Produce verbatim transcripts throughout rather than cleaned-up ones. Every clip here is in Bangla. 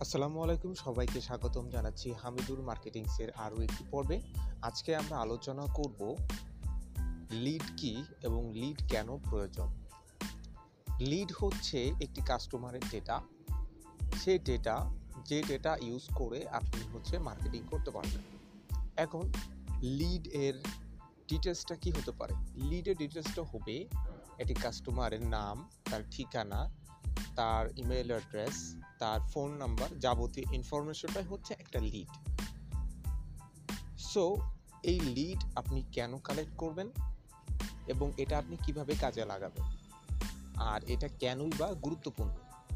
আসসালামু আলাইকুম, সবাইকে স্বাগতম জানাচ্ছি হামিদুর মার্কেটিংসের আরও একটি পর্বে। আজকে আমরা আলোচনা করব লিড কি এবং লিড কেন প্রয়োজন। লিড হচ্ছে একটি কাস্টমারের ডেটা, সেই ডেটা যে ডেটা ইউজ করে আপনি হচ্ছে মার্কেটিং করতে পারবেন। এখন লিড এর ডিটেলসটা কি হতে পারে? লিডের ডিটেলসটা হবে একটি কাস্টমারের নাম, তার ঠিকানা, তার ইমেল অ্যাড্রেস, তার ফোন নাম্বার, যাবতীয় ইনফরমেশনটাই হচ্ছে একটা লিড। সো এই লিড আপনি কেন কালেক্ট করবেন এবং এটা আপনি কিভাবে কাজে লাগাবেন, আর এটা কেনই বা গুরুত্বপূর্ণ?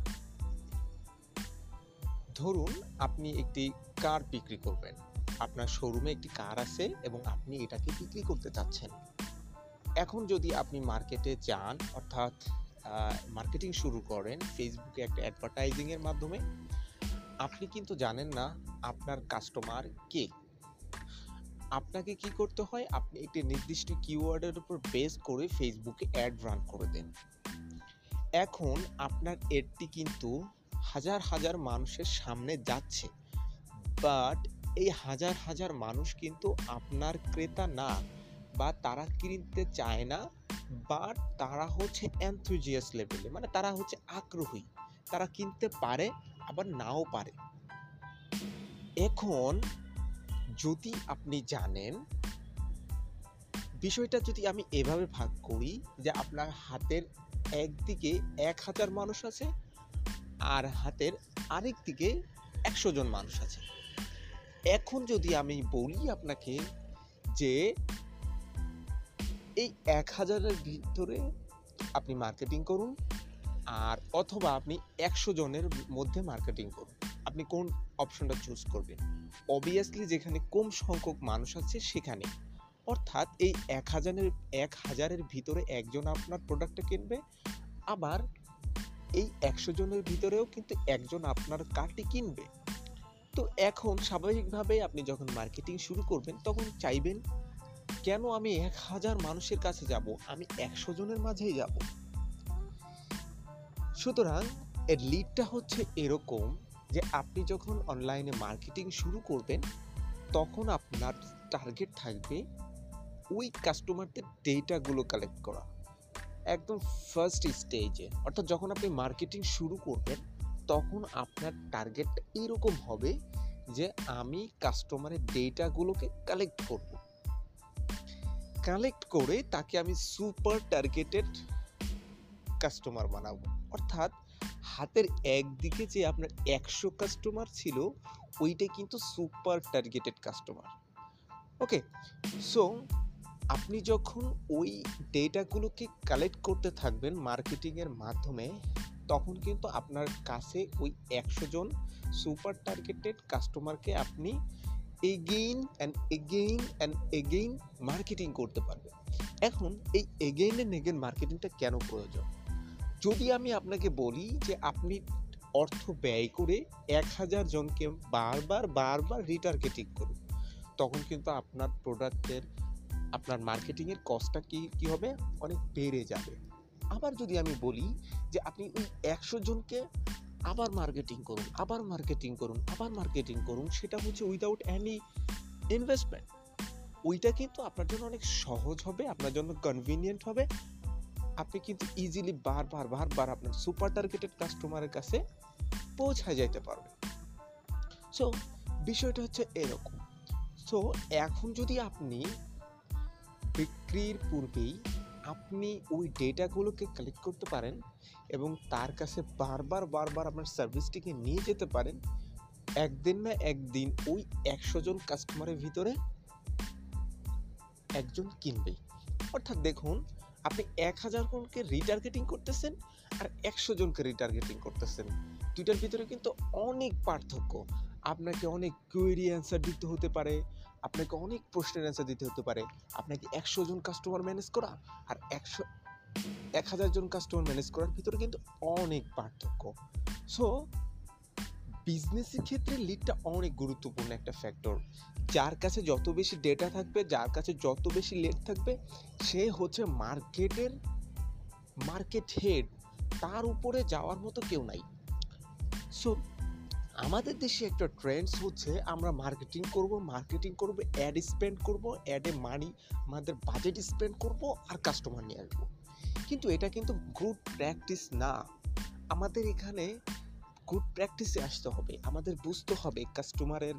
ধরুন আপনি একটি কার বিক্রি করবেন, আপনার শোরুমে একটি কার আছে এবং আপনি এটাকে বিক্রি করতে চাচ্ছেন। এখন যদি আপনি মার্কেটে যান, অর্থাৎ মার্কেটিং শুরু করেন ফেসবুকে একটা অ্যাডভার্টাইজিংয়ের মাধ্যমে, আপনি কিন্তু জানেন না আপনার কাস্টমার কে। আপনাকে কি করতে হয়? আপনি একটি নির্দিষ্ট কিওয়ার্ডের উপর বেস করে ফেসবুকে অ্যাড রান করে দেন। এখন আপনার এডটি কিন্তু হাজার হাজার মানুষের সামনে যাচ্ছে, বাট এই হাজার হাজার মানুষ কিন্তু আপনার ক্রেতা না, বা তারা কিনতে চায় না, বাট তারা হচ্ছে এনথুজিয়াস লেভেলে, মানে তারা হচ্ছে আগ্রহী, তারা কিনতে পারে আবার নাও পারে। এখন যদি আপনি জানেন বিষয়টা, যদি আমি এভাবে ভাগ করি যে আপনার হাতের একদিকে এক হাজার মানুষ আছে আর হাতের আরেক দিকে একশো জন মানুষ আছে। এখন যদি আমি বলি আপনাকে যে এই এক হাজারের ভিতরে আপনি মার্কেটিং করুন, আর অথবা আপনি একশো জনের মধ্যে মার্কেটিং করুন, আপনি কোন অপশনটা চুজ করবেন? অবভিয়াসলি যেখানে কম সংখ্যক মানুষ আছে সেখানে, অর্থাৎ এই এক হাজারের এক হাজারের ভিতরে একজন আপনার প্রোডাক্টটা কিনবে, আবার এই একশো জনের ভিতরেও কিন্তু একজন আপনার কার্ডটি কিনবে। তো এখন স্বাভাবিকভাবে আপনি যখন মার্কেটিং শুরু করবেন তখন চাইবেন, কেন আমি এক হাজার মানুষের কাছে যাব, আমি একশো জনের মাঝেই যাব। সুতরাং এর লিডটা হচ্ছে এরকম যে আপনি যখন অনলাইনে মার্কেটিং শুরু করবেন তখন আপনার টার্গেট থাকবে ওই কাস্টমারদের ডেটাগুলো কালেক্ট করা, একদম ফার্স্ট স্টেজে। অর্থাৎ যখন আপনি মার্কেটিং শুরু করবেন তখন আপনার টার্গেট এরকম হবে যে আমি কাস্টমারের ডেটাগুলোকে কালেক্ট করব, কালেক্ট করে তাকে আমি সুপার টার্গেটেড কাস্টমার বানাবো। অর্থাৎ হাতের একদিকে যে আপনার একশো কাস্টমার ছিল, ওইটাই কিন্তু super targeted customer. Okay, so আপনি যখন ওই ডেটাগুলোকে কালেক্ট করতে থাকবেন মার্কেটিংয়ের মাধ্যমে, তখন কিন্তু আপনার কাছে ওই একশো জন সুপার টার্গেটেড কাস্টমারকে আপনি again and again and again marketing করতে পারবেন। এখন এই এগেইন অ্যান্ড এগেইন মার্কেটিংটা কেন প্রয়োজন? যদি আমি আপনাকে বলি যে আপনি অর্থ ব্যয় করে এক হাজার জনকে বারবার বারবার রিটার্গেটিং করুন, তখন কিন্তু আপনার প্রোডাক্টের, আপনার মার্কেটিংয়ের কস্টটা কি কি হবে? অনেক বেড়ে যাবে। আবার যদি আমি বলি যে আপনি ওই একশো জনকে আবার মার্কেটিং করুন, আবার মার্কেটিং করুন, আবার মার্কেটিং করুন, সেটা হচ্ছে উইদাউট এনি ইনভেস্টমেন্ট, ওইটা কিন্তু আপনার জন্য অনেক সহজ হবে, আপনার জন্য কনভিনিয়েন্ট হবে। আপনি কিন্তু ইজিলি বারবার বারবার আপনার সুপার টার্গেটেড কাস্টমারের কাছে পৌঁছায় যেতে পারবেন। সো বিষয়টা হচ্ছে এরকম। সো এখন যদি আপনি বিক্রির পূর্বেই আপনি ওই ডেটাগুলোকে কালেক্ট করতে পারেন এবং তার কাছে বারবার বারবার আপনার সার্ভিসটিকে নিয়ে যেতে পারেন, একদিন না একদিন ওই একশো জন কাস্টমারের ভিতরে একজন কিনবেই। অর্থাৎ দেখুন, আপনি এক হাজার জনকে রিটার্গেটিং করতেছেন আর একশো জনকে রিটার্গেটিং করতেছেন, দুইটার ভিতরে কিন্তু অনেক পার্থক্য। আপনাকে অনেক কোয়েরি অ্যান্সার দিতে হতে পারে, আপনাকে অনেক প্রশ্নের অ্যান্সার দিতে হতে পারে। আপনাকে একশো জন কাস্টমার ম্যানেজ করা আর একশো এক হাজার জন কাস্টমার ম্যানেজ করার ভিতরে কিন্তু অনেক পার্থক্য। সো বিজনেসের ক্ষেত্রে লিডটা অনেক গুরুত্বপূর্ণ একটা ফ্যাক্টর। যার কাছে যত বেশি ডেটা থাকবে, যার কাছে যত বেশি লিড থাকবে, সে হচ্ছে মার্কেটের মার্কেট হেড, তার উপরে যাওয়ার মতো কেউ নাই। সো আমাদের দেশে একটা ট্রেন্ডস হচ্ছে আমরা মার্কেটিং করব মার্কেটিং করব অ্যাড স্পেন্ড করব অ্যাডে মানি আমাদের বাজেট স্পেন্ড করব আর কাস্টমার নিয়ে আসবো, কিন্তু এটা কিন্তু গুড প্র্যাকটিস না। আমাদের এখানে গুড প্র্যাকটিসে আসতে হবে, আমাদের বুঝতে হবে কাস্টমারের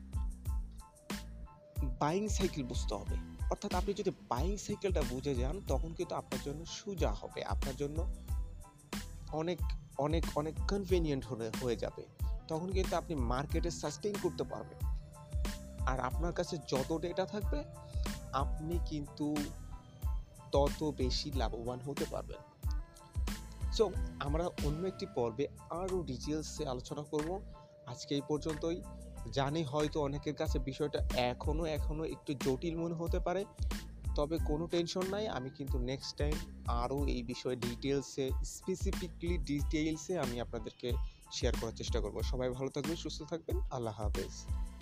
বাইং সাইকেল বুঝতে হবে। অর্থাৎ আপনি যদি বাইং সাইকেলটা বুঝে যান তখন কিন্তু আপনার জন্য সোজা হবে, আপনার জন্য অনেক অনেক অনেক কনভিনিয়েন্ট হয়ে হয়ে যাবে। তখন কিন্তু আপনি মার্কেটে সাস্টেইন করতে পারবেন। আর আপনার কাছে যত ডেটা থাকবে আপনি কিন্তু তত বেশি লাভবান হতে পারবেন। সো আমরা অন্য একটি পর্বে আরও ডিটেলসে আলোচনা করব। আজকে এই পর্যন্তই। জানি হয়তো অনেকের কাছে বিষয়টা এখনও এখনও একটু জটিল মনে হতে পারে, তবে কোনো টেনশন নাই, আমি কিন্তু নেক্সট টাইম আরও এই বিষয়ে ডিটেলসে স্পেসিফিকলি ডিটেলসে আমি আপনাদেরকে শেয়ার করার চেষ্টা করব। সবাই ভালো থাকবেন, সুস্থ থাকবেন, আল্লাহ হাফেজ।